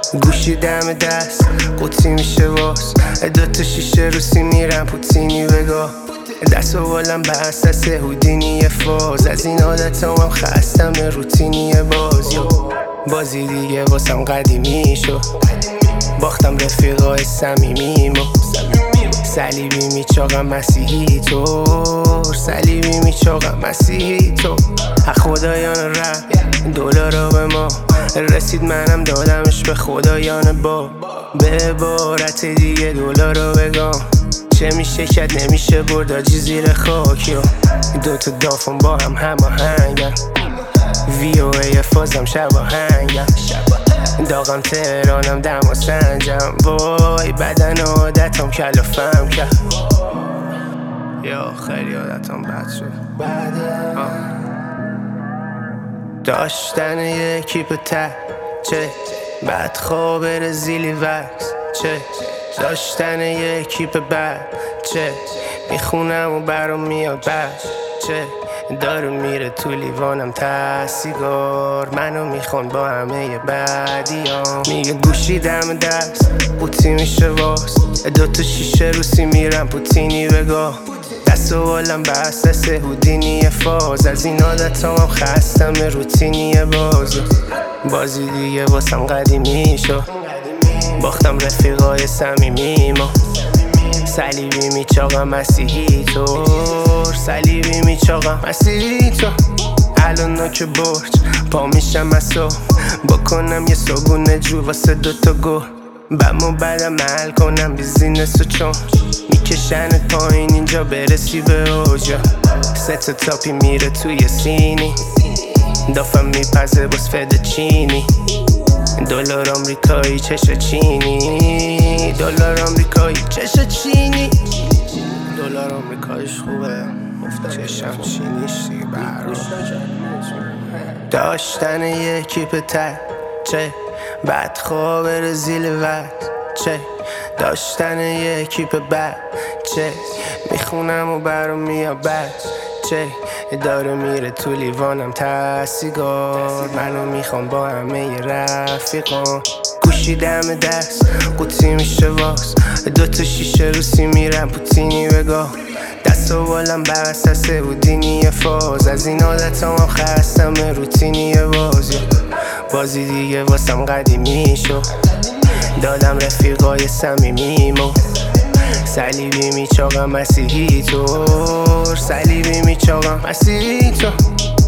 گوشی دم دست قوطی میشه واس، دوتا شیشه روسی میرم پوتینی بگاه، دست و بالم به اساس هودینی فاز، از این عادتام هم خستم روتینی بازی دیگه واسم قدیمی شد، باختم رفیقای صمیمیمو، صلیبی میچاقم مسیحی طور، صلیبی میچاقم مسیحی طور، خدایان رفت دلارا به ما رسید، منم دادمش به خدایان به عبارت دیگه دلارا بگم، چه میشه کد نمیشه برداجی زیر خاکی و دوتا دافون با هم هماهنگن، وی او ای فازم شباهنگم، داغم تهرانم دم و سنجم، وای بدن عادتم کلافم کرد، یا خیلی عادتم بد شد. داشتن یکی به ته چه بعد خواب رزیلی وکس، چه داشتن یکی به بعد چه میخونم و برام میاد بد، چه داره میره تو لیوانم تسیگار، منو میخوان با همه بعدیام، میگه گوشی دم دست قوطی میشه واس، دوتا شیشه روسی میرم پوتینی بگاه، دست و بالم به اساس هودینی فاز، از این عادتام هم خستم روتینی بازی دیگه واسم قدیمی شد، باختم رفیقای صمیمیمو، صلیبی میچاقم مسیحی طور، صلیبی میچاقم مسیحی طور، الان نوک برج پا میشم از صبح، بکنم یه صبونه جو واسه دوتا گل، بمو بعدم محل کنم بیزینس و چون میکشنت پایین اینجا برسی به اوجا، سه تا تاپی میره توی سینی، دافم میپزه باز فد چینی، دلار آمریکایی چش چینی، دلار آمریکایی چش چینی، دلار آمریکاییش خوبه چشم چینیش دیگه برام، داشتن یکی به ته چه بعد خواب رزیل وقت، چه داشتن یکی به بعد چه میخونم و برام میاد بد، چه داره میره تو لیوانم تسیگار، منو میخوام با همه رفیقان، گوشی دم دست قوطی میشه واس، دوتا شیشه روسی میرم پوتینی بگاه، دست و بالم بر اساس هودینی فاز، از این عادتام هم خستم روتینی بازی دیگه واسم قدیمی شد، دادم رفیقای صمیمیمو، صلیبی میچاقم مسیحی طور، صلیبی میچاقم مسیحی طور.